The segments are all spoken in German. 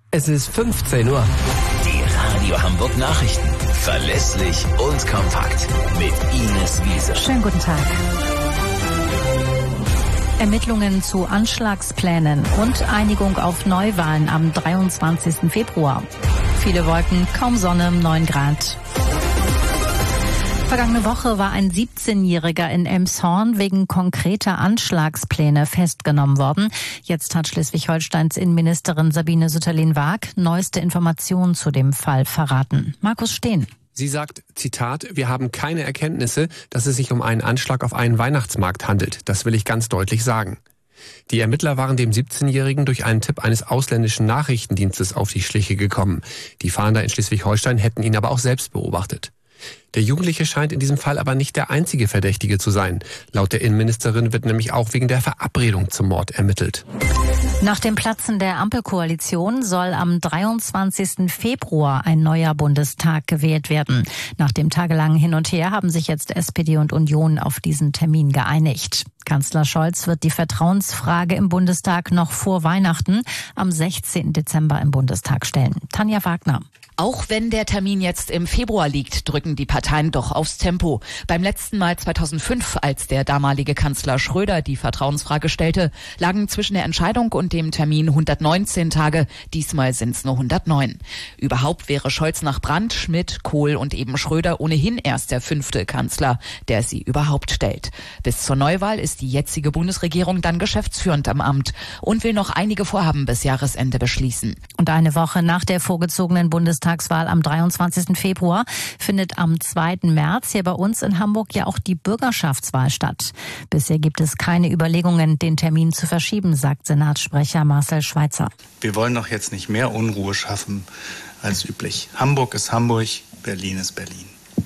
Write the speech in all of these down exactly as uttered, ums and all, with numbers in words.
Es ist fünfzehn Uhr. Die Radio Hamburg Nachrichten. Verlässlich und kompakt. Mit Ines Wiese. Schönen guten Tag. Ermittlungen zu Anschlagsplänen und Einigung auf Neuwahlen am dreiundzwanzigsten Februar. Viele Wolken, kaum Sonne, neun Grad. Vergangene Woche war ein siebzehnjähriger in Elmshorn wegen konkreter Anschlagspläne festgenommen worden. Jetzt hat Schleswig-Holsteins Innenministerin Sabine Sütterlin-Waag neueste Informationen zu dem Fall verraten. Markus Steen. Sie sagt, Zitat, wir haben keine Erkenntnisse, dass es sich um einen Anschlag auf einen Weihnachtsmarkt handelt. Das will ich ganz deutlich sagen. Die Ermittler waren dem siebzehnjährigen durch einen Tipp eines ausländischen Nachrichtendienstes auf die Schliche gekommen. Die Fahnder in Schleswig-Holstein hätten ihn aber auch selbst beobachtet. Der Jugendliche scheint in diesem Fall aber nicht der einzige Verdächtige zu sein. Laut der Innenministerin wird nämlich auch wegen der Verabredung zum Mord ermittelt. Nach dem Platzen der Ampelkoalition soll am dreiundzwanzigsten Februar ein neuer Bundestag gewählt werden. Nach dem tagelangen Hin und Her haben sich jetzt S P D und Union auf diesen Termin geeinigt. Kanzler Scholz wird die Vertrauensfrage im Bundestag noch vor Weihnachten am sechzehnten Dezember im Bundestag stellen. Tanja Wagner. Auch wenn der Termin jetzt im Februar liegt, drücken die Parteien doch aufs Tempo. Beim letzten Mal zweitausendfünf, als der damalige Kanzler Schröder die Vertrauensfrage stellte, lagen zwischen der Entscheidung und dem Termin hundertneunzehn Tage. Diesmal sind es nur hundertneun. Überhaupt wäre Scholz nach Brandt, Schmidt, Kohl und eben Schröder ohnehin erst der fünfte Kanzler, der sie überhaupt stellt. Bis zur Neuwahl ist die jetzige Bundesregierung dann geschäftsführend am Amt und will noch einige Vorhaben bis Jahresende beschließen. Und eine Woche nach der vorgezogenen Bundestagswahl am dreiundzwanzigsten Februar findet am zweiten März hier bei uns in Hamburg ja auch die Bürgerschaftswahl statt. Bisher gibt es keine Überlegungen, den Termin zu verschieben, sagt Senatssprecher Marcel Schweitzer. Wir wollen doch jetzt nicht mehr Unruhe schaffen als üblich. Hamburg ist Hamburg, Berlin ist Berlin.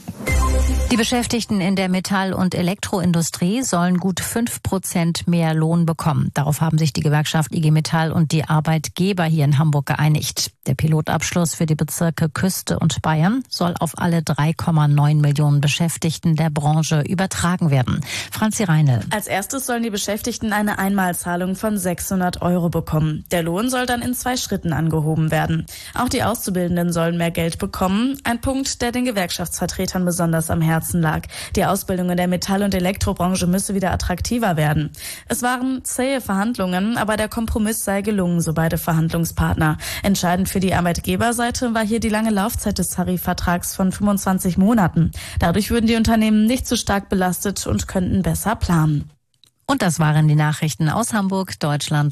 Die Beschäftigten in der Metall- und Elektroindustrie sollen gut fünf Prozent mehr Lohn bekommen. Darauf haben sich die Gewerkschaft I G Metall und die Arbeitgeber hier in Hamburg geeinigt. Der Pilotabschluss für die Bezirke Küste und Bayern soll auf alle drei Komma neun Millionen Beschäftigten der Branche übertragen werden. Franzi Reinl. Als erstes sollen die Beschäftigten eine Einmalzahlung von sechshundert Euro bekommen. Der Lohn soll dann in zwei Schritten angehoben werden. Auch die Auszubildenden sollen mehr Geld bekommen. Ein Punkt, der den Gewerkschaftsvertretern besonders am Herzen lag. Die Ausbildung in der Metall- und Elektrobranche müsse wieder attraktiver werden. Es waren zähe Verhandlungen, aber der Kompromiss sei gelungen, so beide Verhandlungspartner. Entscheidend für die Arbeitgeberseite war hier die lange Laufzeit des Tarifvertrags von fünfundzwanzig Monaten. Dadurch würden die Unternehmen nicht so stark belastet und könnten besser planen. Und das waren die Nachrichten aus Hamburg, Deutschland